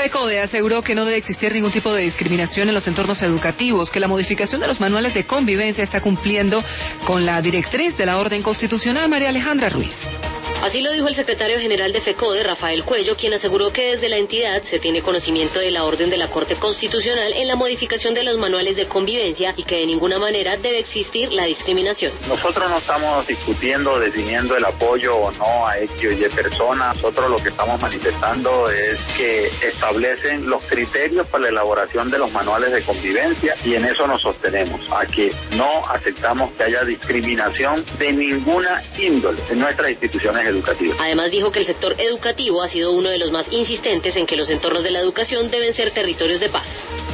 FECODE aseguró que no debe existir ningún tipo de discriminación en los entornos educativos, que la modificación de los manuales de convivencia está cumpliendo con la directriz de la orden constitucional. María Alejandra Ruiz. Así lo dijo el secretario general de FECODE, Rafael Cuello, quien aseguró que desde la entidad se tiene conocimiento de la orden de la Corte Constitucional en la modificación de los manuales de convivencia y que de ninguna manera debe existir la discriminación. Nosotros no estamos discutiendo, definiendo el apoyo o no a X o Y personas. Nosotros lo que estamos manifestando es que establecen los criterios para la elaboración de los manuales de convivencia y en eso nos sostenemos, a que no aceptamos que haya discriminación de ninguna índole en nuestras instituciones educativas. Además dijo que el sector educativo ha sido uno de los más insistentes en que los entornos de la educación deben ser territorios de paz.